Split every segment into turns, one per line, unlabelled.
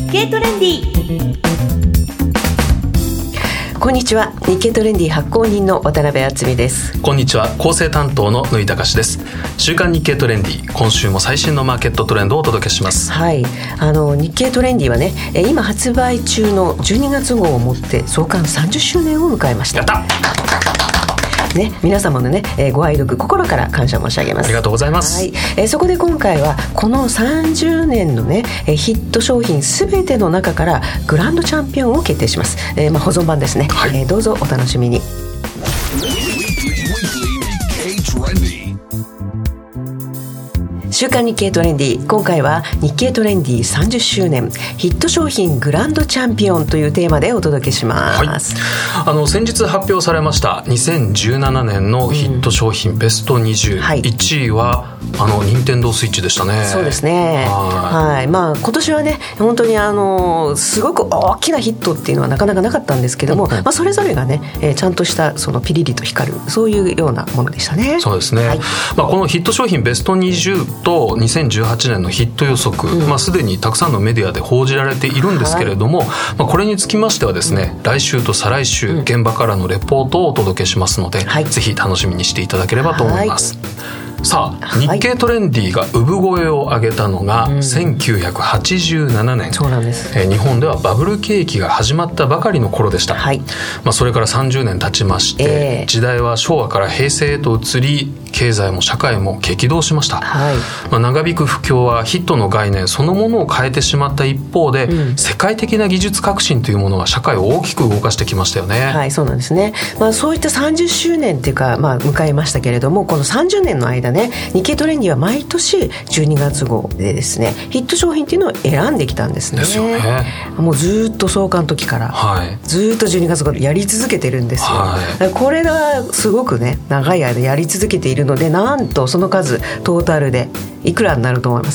経トレンディ。
こんにちは、日経トレンディ発行人の渡辺敦美です。
こんにちは、構成担当の縫井隆です。週刊日経トレンディ、今週も最新のマーケットトレンドをお届けします。
はい、日経トレンディはね、今発売中の12月号をもって創刊30周年を迎えました。
やった
ね、皆様のね、ご愛読心から感謝申し上げます。
ありがとうございます。
はい、そこで今回はこの30年のね、ヒット商品すべての中からグランドチャンピオンを決定します。保存版ですね。はい、どうぞお楽しみに。週刊日経トレンディ、今回は日経トレンディ30周年ヒット商品グランドチャンピオンというテーマでお届けします。
はい、先日発表されました2017年のヒット商品ベスト20、
はい、
1位は任天堂スイッチでしたね。
そうですね。はい、今年はね本当にすごく大きなヒットっていうのはなかなかなかったんですけども、それぞれがね、ちゃんとしたそのピリリと光るそういうようなものでしたね。
そうですね。はい、このヒット商品ベスト20と2018年のヒット予測、すでにたくさんのメディアで報じられているんですけれども、これにつきましてはですね、来週と再来週、現場からのレポートをお届けしますので、ぜひ楽しみにしていただければと思います。さあ、日経トレンディが産声を上げたのが1987年、
そうなんです。
日本ではバブル景気が始まったばかりの頃でした。
はい、
それから30年経ちまして、時代は昭和から平成へと移り、経済も社会も激動しました。はい、長引く不況はヒットの概念そのものを変えてしまった一方で、世界的な技術革新というものが社会を大きく動かしてきましたよね。
はい、そうなんですね。そういった30周年っていうか、迎えましたけれども、この30年の間ね、日経トレンディは毎年12月号でですね、ヒット商品っていうのを選んできたんですね。
ですよね。
もうずっと創刊の時から、ずっと12月号でやり続けてるんですよ。これがすごくね長い間やり続けているので、なんとその数トータルでいくらになると思います？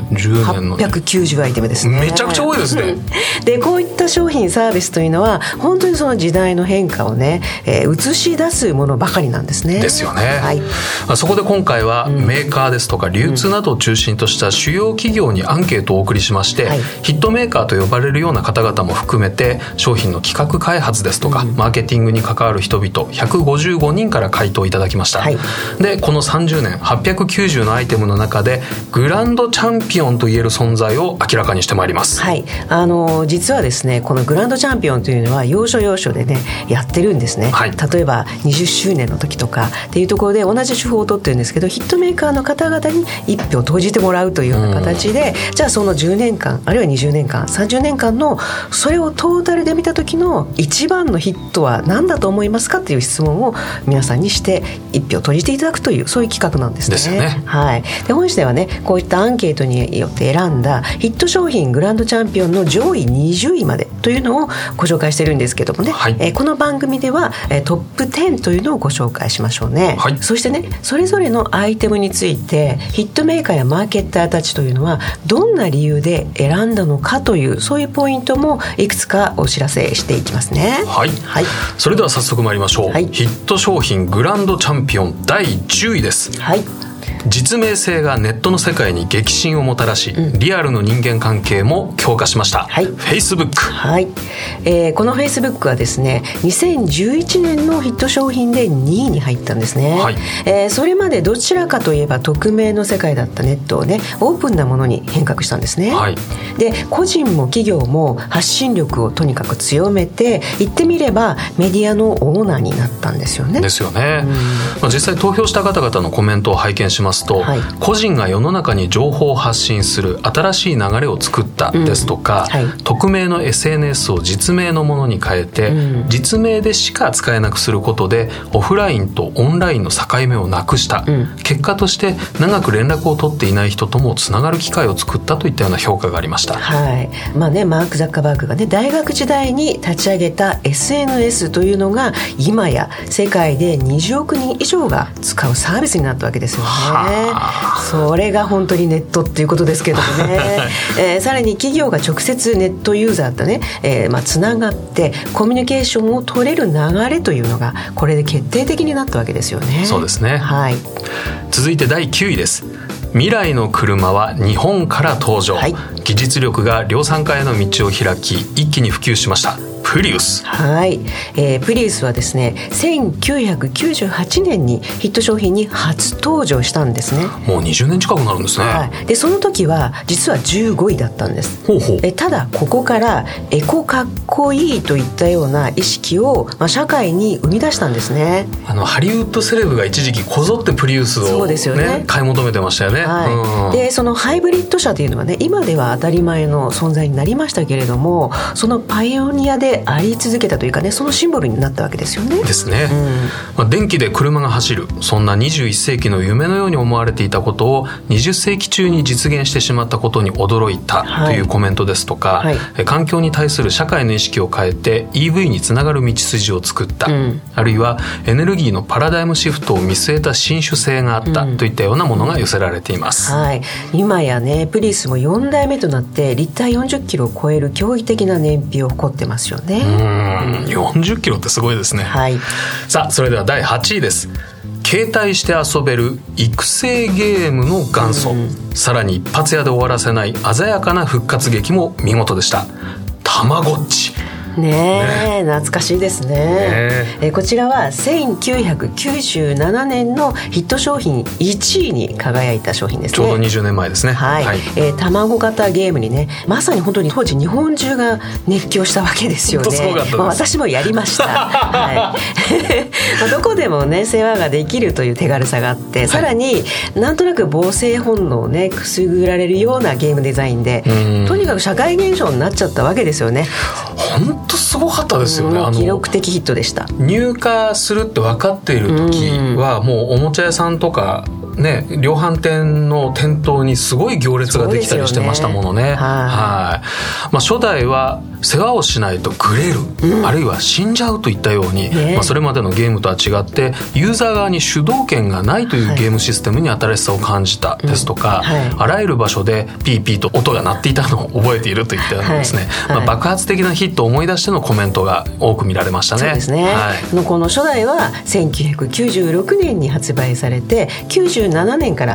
10年の
890アイテムですね。
めちゃくちゃ多いですね。
でこういった商品サービスというのは本当にその時代の変化をね、映し出すものばかりなんですね。
ですよね。
はい、
そこで今回はメーカーですとか流通などを中心とした主要企業にアンケートをお送りしまして、ヒットメーカーと呼ばれるような方々も含めて商品の企画開発ですとか、マーケティングに関わる人々155人から回答いただきました。でこの30年890のアイテムの中でグランドチャンピオンといえる存在を明らかにしてまいります。
はい、実はですね、このグランドチャンピオンというのは要所要所でねやってるんですね。例えば20周年の時とかっていうところで同じ手法を取ってるんですけど、ヒットメーカーの方々に1票投じてもらうというような形で、じゃあその10年間あるいは20年間30年間のそれをトータルで見た時の一番のヒットは何だと思いますかっていう質問を皆さんにして1票投じていただくという、そういう企画なんですね。
ですよね。
はい、で本日ではね、こういったアンケートによって選んだヒット商品グランドチャンピオンの上位20位までというのをご紹介してるんですけどもね、この番組ではトップ10というのをご紹介しましょうね。そしてね、それぞれのアイテムについてヒットメーカーやマーケッターたちというのはどんな理由で選んだのかという、そういうポイントもいくつかお知らせしていきますね。
それでは早速参りましょう。ヒット商品グランドチャンピオン第10位です。実名性がネットの世界に激震をもたらし、リアルの人間関係も強化しました、Facebook。
この Facebook はですね、2011年のヒット商品で2位に入ったんですね。それまでどちらかといえば匿名の世界だったネットをね、オープンなものに変革したんですね。で個人も企業も発信力をとにかく強めて、言ってみればメディアのオーナーになったんですよね。
ですよね。実際投票した方々のコメントを拝見しますと、個人が世の中に情報を発信する新しい流れを作ったですとか、匿名の SNS を実名のものに変えて、実名でしか使えなくすることでオフラインとオンラインの境目をなくした、結果として長く連絡を取っていない人ともつながる機会を作ったといったような評価がありました。
マーク・ザッカーバーグがね、大学時代に立ち上げた SNS というのが今や世界で20億人以上が使うサービスになったわけですよね。それが本当にネットっていうことですけどね、さらに企業が直接ネットユーザーとね、つながってコミュニケーションを取れる流れというのがこれで決定的になったわけですよね。
そうですね、続いて第9位です。 未来の車は日本から登場、技術力が量産化への道を開き一気に普及しましたプリウス。
はい、プリウスはですね1998年にヒット商品に初登場したんですね。
もう20年近くなるんですね。
でその時は実は15位だったんです。ただここからエコかっこいいといったような意識を、社会に生み出したんですね。
ハリウッドセレブが一時期こぞってプリウスを、
そうですよね、
買い求めてましたよね。
でそのハイブリッド車というのはね今では当たり前の存在になりましたけれども、そのパイオニアであり続けたというかね、そのシンボルになったわけですよね。
ですね、電気で車が走る、そんな21世紀の夢のように思われていたことを20世紀中に実現してしまったことに驚いたというコメントですとか、環境に対する社会の意識を変えて EV につながる道筋を作った、あるいはエネルギーのパラダイムシフトを見据えた新種性があったといったようなものが寄せられています。
今やねプリウスも4代目となってリッター40キロを超える驚異的な燃費を誇ってますよね。
40キロってすごいですね。さあそれでは第8位です。携帯して遊べる育成ゲームの元祖、さらに一発屋で終わらせない鮮やかな復活劇も見事でした。たまごっち懐かしいですね。こちらは1997年のヒット商品1位に輝いた商品ですね。 ちょうど20年前ですね。
卵型ゲームにね、まさに本当に当時日本中が熱狂したわけですよね。
すごかったです。
私もやりましたどこでもね世話ができるという手軽さがあって、さらになんとなく母性本能をねくすぐられるようなゲームデザインで、とにかく社会現象になっちゃったわけですよね。
本当すごかったですよね。
記録的ヒットでした。
入荷するって分かっている時はもうおもちゃ屋さんとかね、量販店の店頭にすごい行列ができたりしてましたものね。初代は世話をしないとグレる、あるいは死んじゃうといったように、それまでのゲームとは違ってユーザー側に主導権がないというゲームシステムに新しさを感じたですとか、あらゆる場所でピーピーと音が鳴っていたのを覚えているといったようなですね、爆発的なヒットを思い出してのコメントが多く見られましたね。
そうですね、この初代は1996年に発売されて97年から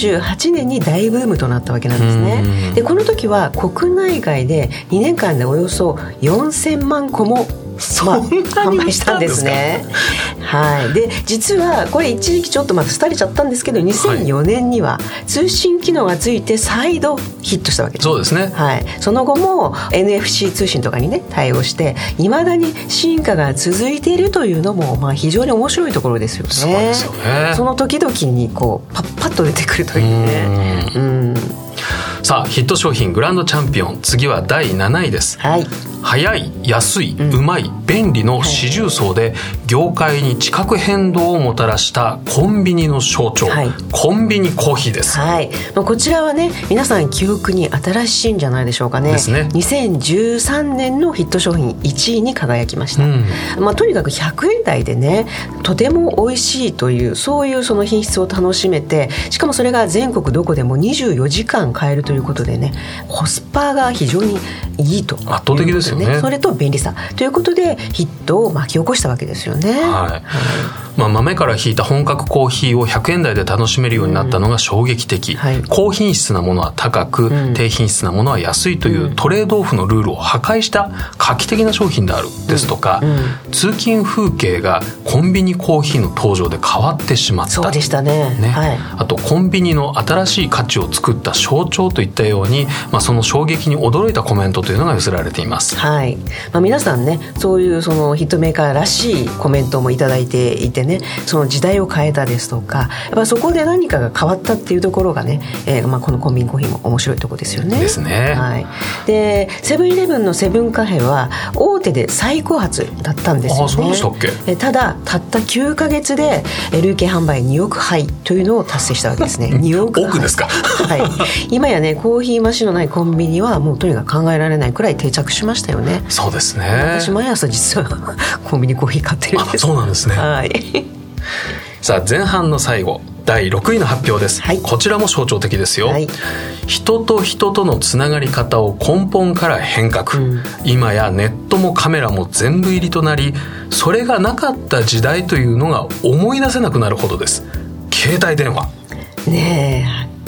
98年に大ブームとなったわけなんですね。でこの時は国内外で2年間でおよそ4000万個も販売したんですね。で実はこれ一時期ちょっと廃れちゃったんですけど、2004年には通信機能がついて再度ヒットしたわけです。
そうですね。
その後も NFC 通信とかにね対応していまだに進化が続いているというのも非常に面白いところですよね。
そうですよね。
その時々にこうパッと出てくるというね。
さあヒット商品グランドチャンピオン、次は第7位です。早い、安い、うまい、便利の四重奏で業界に地殻変動をもたらしたコンビニの象徴、コンビニコーヒーです。
こちらはね皆さん記憶に新しいんじゃないでしょうかね。
ですね。
2013年のヒット商品1位に輝きました。とにかく100円台でねとても美味しいというそういうその品質を楽しめて、しかもそれが全国どこでも24時間買えるということでね、コスパが非常にいいと、
圧倒的ですよね。
それと便利さということでヒットを巻き起こしたわけですよね。
豆からひいた本格コーヒーを100円台で楽しめるようになったのが衝撃的。高品質なものは高く、低品質なものは安いというトレードオフのルールを破壊した画期的な商品であるですとか、通勤風景がコンビニコーヒーの登場で変わってしまった。
そうでしたね。
あとコンビニの新しい価値を作った象徴といったように、その衝撃に驚いたコメントというのが寄せられています。
皆さんねそういうそのヒットメーカーらしいコメントもいただいていてね、その時代を変えたですとか、やっぱそこで何かが変わったっていうところがね、このコンビニコーヒーも面白いところですよね。
ですね。
でセブンイレブンのセブンカフェは大手で最高発だったんですよね。
そうでしたっけ。
ただたった9ヶ月で累計販売2億杯というのを達成したわけですね。2億杯
ですか。
今やねコーヒーマシンのないコンビニはもうとにかく考えられないくらい定着しましたよね。
そうですね。
私毎朝実はコンビニコーヒー買ってるんです。
そうなんですね。さあ前半の最後第6位の発表です。こちらも象徴的ですよ。人と人とのつながり方を根本から変革、今やネットもカメラも全部入りとなり、それがなかった時代というのが思い出せなくなるほどです。携帯電話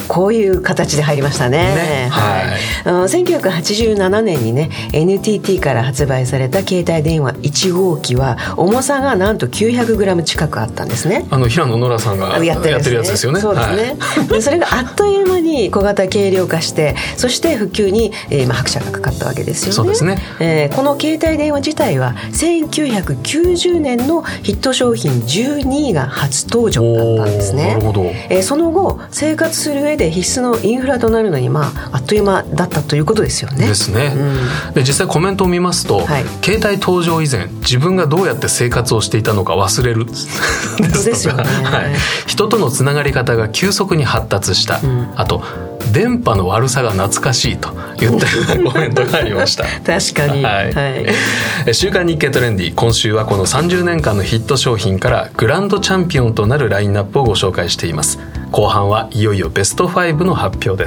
こういう形で入りましたね。1987年にね NTT から発売された携帯電話1号機は重さがなんと 900g 近くあったんですね。
平野ノラさんがやってるやつですよね。
そうですね、でそれがあっという間に小型軽量化して、そして普及に、拍車がかかったわけですよね。
そうですね。
この携帯電話自体は1990年のヒット商品12が初登場だったんですね。
なるほど。
その後生活する上で必須のインフラとなるのに、あっという間だったということですよね。
ですね、で実際コメントを見ますと、携帯登場以前自分がどうやって生活をしていたのか忘れるですとか、人とのつながり方が急速に発達した、あと電波の悪さが懐かしいと言ったようなコメントがありました
確かに、
週刊日経トレンディ、今週はこの30年間のヒット商品からグランドチャンピオンとなるラインナップをご紹介しています。後半はいよいよベスト5の発表です。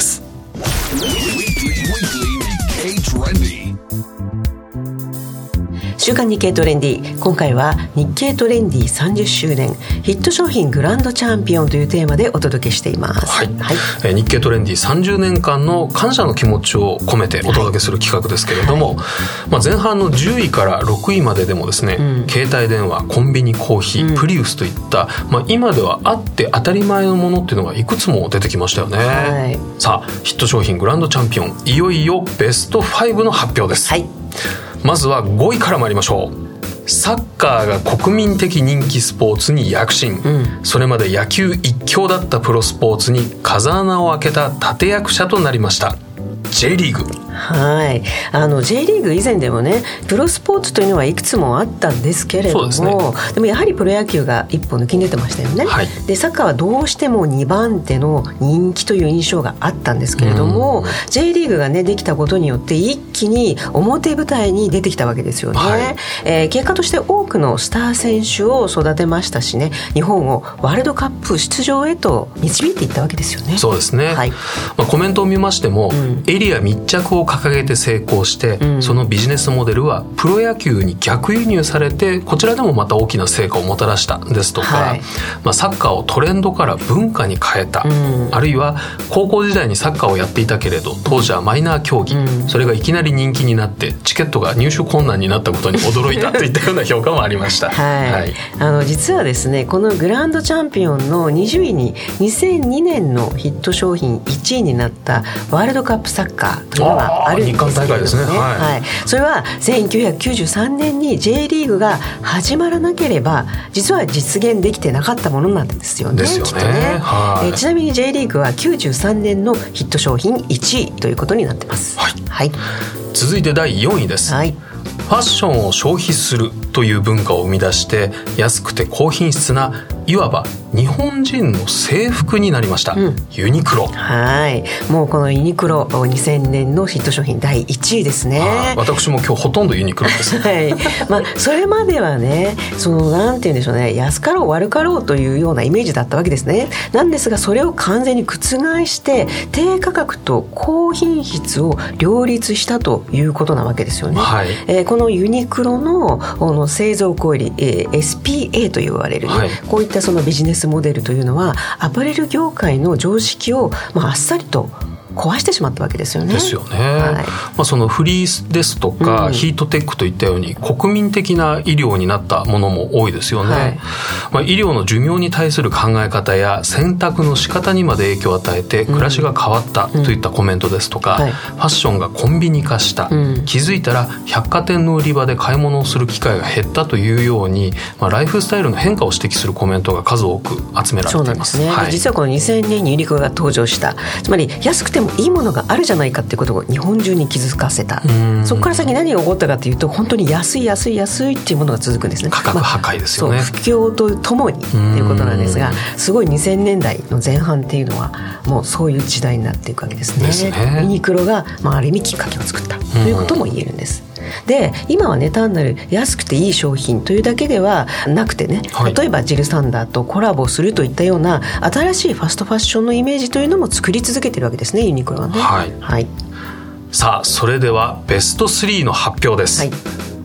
週刊日経トレンディ、今回は日経トレンディ30周年ヒット商品グランドチャンピオンというテーマでお届けしています。
日経トレンディ30年間の感謝の気持ちを込めてお届けする企画ですけれども、前半の10位から6位まででもですね、携帯電話、コンビニコーヒー、プリウスといった、今ではあって当たり前のものっていうのがいくつも出てきましたよね。さあヒット商品グランドチャンピオン、いよいよベスト5の発表です。まずは5位から参りましょう。サッカーが国民的人気スポーツに躍進、それまで野球一強だったプロスポーツに風穴を開けた立役者となりました J リーグ。
J リーグ以前でもねプロスポーツというのはいくつもあったんですけれども、でもやはりプロ野球が一歩抜きに出てましたよね。でサッカーはどうしても2番手の人気という印象があったんですけれども、J リーグがねできたことによって一気に表舞台に出てきたわけですよね。結果として多くのスター選手を育てましたしね、日本をワールドカップ出場へと導いていったわけですよね。
そうですね、コメントを見ましても、エリア密着を掲げて成功して、そのビジネスモデルはプロ野球に逆輸入されて、こちらでもまた大きな成果をもたらしたですとか、サッカーをトレンドから文化に変えた、あるいは高校時代にサッカーをやっていたけれど当時はマイナー競技、それがいきなり人気になってチケットが入手困難になったことに驚いたといったような評価もありました
実はですねこのグランドチャンピオンの20位に2002年のヒット商品1位になったワールドカップサッカーというのがあるんですけれども、
日韓大会ですね。
それは1993年に J リーグが始まらなければ実は実現できてなかったものなんですよね。きっとね。ちなみに J リーグは93年のヒット商品1位ということになってます。
続いて第4位です。ファッションを消費するという文化を生み出して安くて高品質ないわば日本人の制服になりました、ユニクロ。
もうこのユニクロ2000年のヒット商品第1位ですね。
私も今日ほとんどユニクロです、
それまではねなんて言うんでしょうね、安かろう悪かろうというようなイメージだったわけですね。なんですがそれを完全に覆して低価格と高品質を両立したということなわけですよね。このユニクロの製造小売、SPA と言われる、こういったそのビジネスモデルというのはアパレル業界の常識をあっさりと壊してしまったわけですよね。
ですよね。そのフリースですとか、ヒートテックといったように国民的な医療になったものも多いですよね。医療の寿命に対する考え方や選択の仕方にまで影響を与えて暮らしが変わったといったコメントですとか、ファッションがコンビニ化した、気づいたら百貨店の売り場で買い物をする機会が減ったというように、ライフスタイルの変化を指摘するコメントが数多く集められています。
実はこの2000年にユニクロが登場した、つまり安くてもいいものがあるじゃないかっていうことを日本中に気づかせた。そこから先何が起こったかというと、本当に安いっていうものが続くんですね。
価格破壊ですよね。
不況とともにということなんですが、すごい2000年代の前半っていうのはもうそういう時代になっていくわけですね。ユニクロが、ある意味きっかけを作ったということも言えるんです。で今はね単なる安くていい商品というだけではなくてね、例えばジルサンダーとコラボするといったような新しいファストファッションのイメージというのも作り続けているわけですね、ユニクロはね。
さあそれではベスト3の発表です。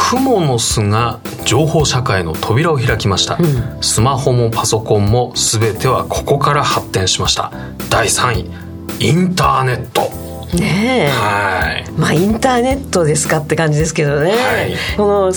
クモの巣が情報社会の扉を開きました、スマホもパソコンも全てはここから発展しました。第3位、インターネット
ねえ、
はい、
まあインターネットですかって感じですけどね、はい、この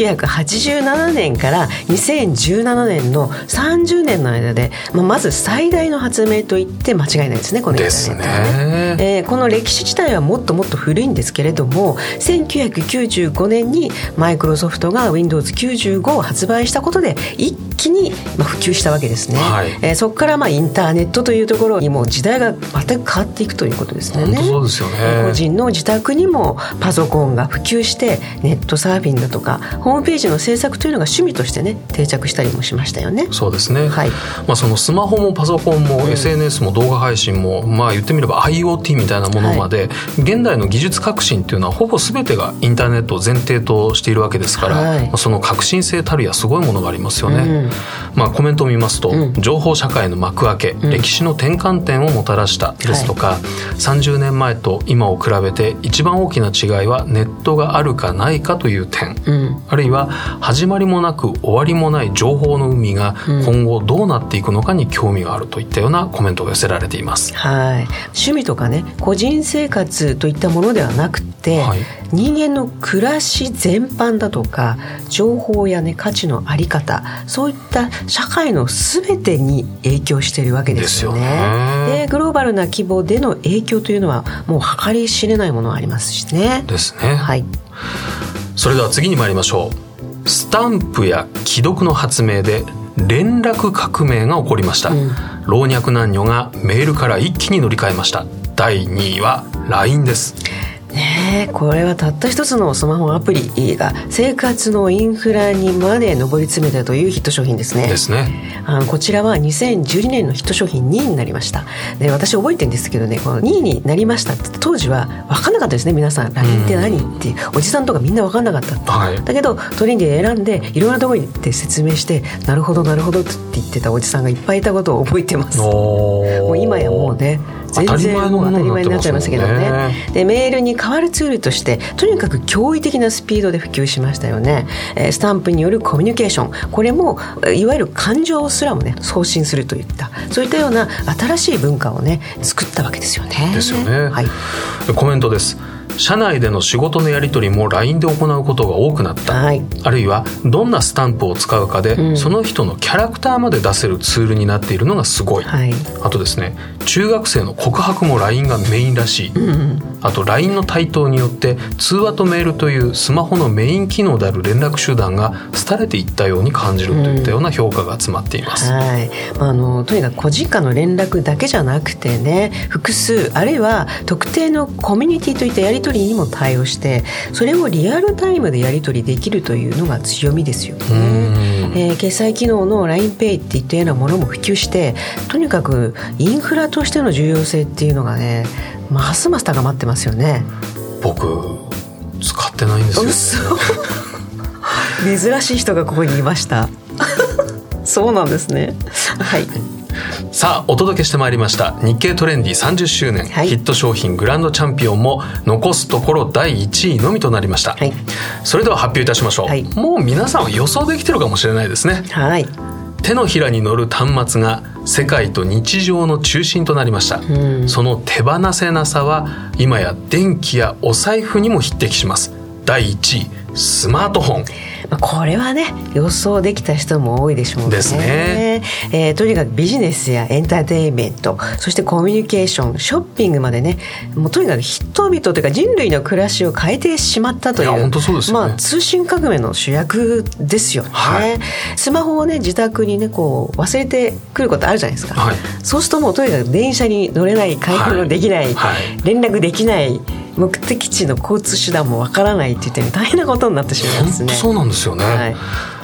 1987年から2017年の30年の間で、まず最大の発明といって間違いないですね、このインターネットはね。この歴史自体はもっともっと古いんですけれども、1995年にマイクロソフトが Windows95 を発売したことで一気に普及したわけですね、はい、そこからインターネットというところにも時代が全く変わっていくということですね。
本当そうですよね。
個人の自宅にもパソコンが普及して、ネットサーフィンだとかホームページの制作というのが趣味としてね定着したりもしましたよね。
そうですね、
はい、
そのスマホもパソコンも SNS も動画配信も、言ってみれば IoT みたいなものまで、はい、現代の技術革新っていうのはほぼ全てがインターネットを前提としているわけですから、はい、その革新性たるやすごいものがありますよね、コメントを見ますと、情報社会の幕開け、歴史の転換点をもたらしたですとか、はい、30年前と今を比べて一番大きな違いはネットがあるかないかという点、あるいは始まりもなく終わりもない情報の海が今後どうなっていくのかに興味があるといったようなコメントが寄せられています。
はい、趣味とかね、個人生活といったものではなくて、はい、人間の暮らし全般だとか情報や価値のあり方、そういった社会の全てに影響しているわけですよね。で、グローバルな規模での影響というのはもう計り知れないものがありますしね。
ですね、
はい、
それでは次に参りましょう。スタンプや既読の発明で連絡革命が起こりました、老若男女がメールから一気に乗り換えました。第2位は LINE です。
これはたった一つのスマホアプリが生活のインフラにまで上り詰めたというヒット商品ですね。
ですね。
こちらは2012年のヒット商品2位になりました。で、私覚えてるんですけどね、この2位になりましたって当時は分かんなかったですね。皆さん LINE って何っておじさんとかみんな分かんなかったって、はい、だけどトレンディで選んでいろんなところに行って説明してなるほどなるほどって言ってたおじさんがいっぱいいたことを覚えてます。もう今やもうね全然もう当たり前になっちゃいましたけどね。で、メールに代わるツールとしてとにかく驚異的なスピードで普及しましたよね。スタンプによるコミュニケーション、これもいわゆる感情すらもね送信するといったそういったような新しい文化をね作ったわけですよね。
ですよね、
はい、
コメントです。社内での仕事のやり取りも LINE で行うことが多くなった、はい、あるいはどんなスタンプを使うかで、その人のキャラクターまで出せるツールになっているのがすごい、はい、あとですね、中学生の告白も LINE がメインらしい、あと LINE の台頭によって通話とメールというスマホのメイン機能である連絡手段が廃れていったように感じるといったような評価が集まっています、
はい、とにかく個人間の連絡だけじゃなくてね、複数あるいは特定のコミュニティといったやり取りにも対応して、それをリアルタイムでやり取りできるというのが強みですよね。決済機能の LINEPay っていったようなものも普及して、とにかくインフラとしての重要性っていうのがねますます高まってますよね。
僕使ってないんですよ。
珍しい人がここにいましたそうなんですね。はい、
さあお届けしてまいりました日経トレンディ30周年、はい、ヒット商品グランドチャンピオンも残すところ第1位のみとなりました、はい、それでは発表いたしましょう、はい、もう皆さんは予想できてるかもしれないですね、はい、手のひらに乗る端末が世界と日常の中心となりました、その手放せなさは今や電気やお財布にも匹敵します。第1位スマートフォン。
これはね予想できた人も多いでしょうね。
ですね。
とにかくビジネスやエンターテインメント、そしてコミュニケーション、ショッピングまでね、もうとにかく人々というか人類の暮らしを変えてしまったという、
いや本当そうですよね。
通信革命の主役ですよね、はい、スマホをね自宅にねこう忘れてくることあるじゃないですか、はい、そうするともうとにかく電車に乗れない、買い物できない、はい、連絡できない、目的地の交通手段もわからないって言って大変なことになってしまいますね。
本当そうなんですよね、はい、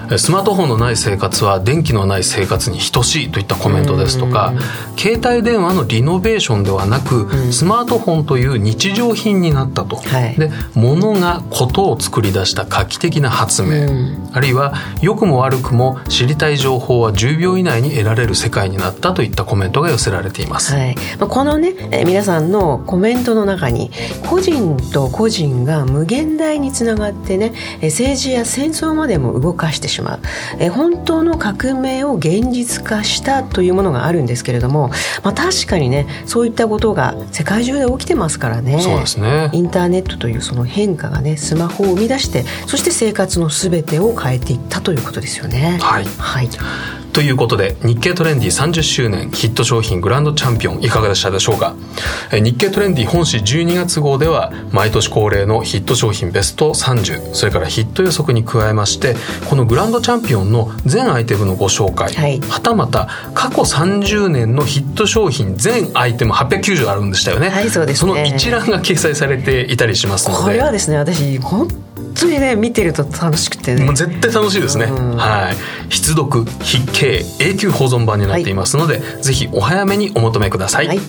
スマートフォンのない生活は電気のない生活に等しいといったコメントですとか、携帯電話のリノベーションではなく、スマートフォンという日常品になったと、で物がことを作り出した画期的な発明、あるいは良くも悪くも知りたい情報は10秒以内に得られる世界になったといったコメントが寄せられています。
このね、皆さんのコメントの中に個人と個人が無限大につながってね、政治や戦争までも動かしてしまう、本当の革命を現実化したというものがあるんですけれども、確かにね、そういったことが世界中で起きてますからね。
そうですね。
インターネットというその変化がね、スマホを生み出して、そして生活のすべてを変えていったということですよね。
ということで、日経トレンディ30周年ヒット商品グランドチャンピオンいかがでしたでしょうか。日経トレンディ本誌12月号では毎年恒例のヒット商品ベスト30、それからヒット予測に加えまして、このグランドチャンピオンの全アイテムのご紹介、はたまた過去30年のヒット商品全アイテム890あるんでしたよね。
そうですね。
その一覧が掲載されていたりしますので、
これはですね、私本当にね、見てると楽しくてね、
もう絶対楽しいですね。必読必見永久保存版になっていますので、ぜひお早めにお求めください。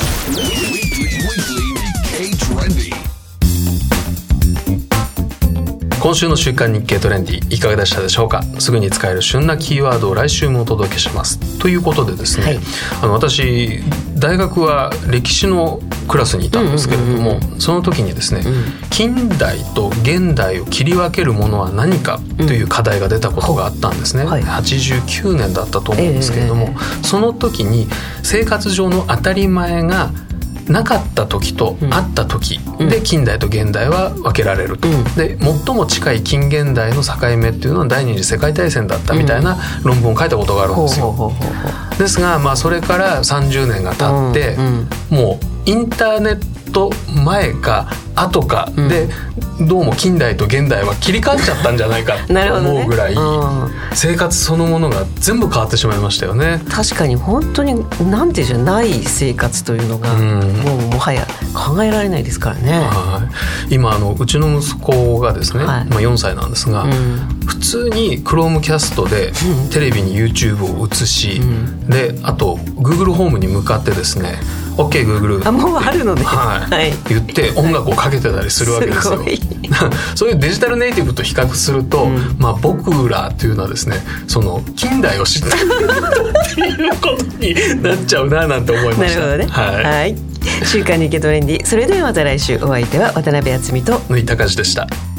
今週の週刊日経トレンディいかがでしたでしょうか。すぐに使える旬なキーワードを来週もお届けします。ということでですね、私大学は歴史のクラスにいたんですけれども、その時にですね、近代と現代を切り分けるものは何かという課題が出たことがあったんですね。89年だったと思うんですけれども、その時に生活上の当たり前がなかった時とあった時で近代と現代は分けられると、で最も近い近現代の境目っていうのは第二次世界大戦だったみたいな論文を書いたことがあるんですよ。ですが、それから30年が経って、もうインターネット前か後かで、どうも近代と現代は切り替わっちゃったんじゃないかと思うぐらい生活そのものが全部変わってしまいましたよね。
確かに本当になんていうじゃない生活というのが、もはや考えられないですからね。
今うちの息子がですね、4歳なんですが、普通に Chromecast でテレビに YouTube を映し、であと Google ホームに向かってですね、OK Google
もうあるので、
言って音楽をかけてたりするわけですよ。そういうデジタルネイティブと比較すると、僕らというのはですね、その近代を知ってるっていうことになっちゃうななんて思いました。
なるほどね。週刊日経トレンディ、それではまた来週。お相手は渡辺敦美と
縫井隆でした。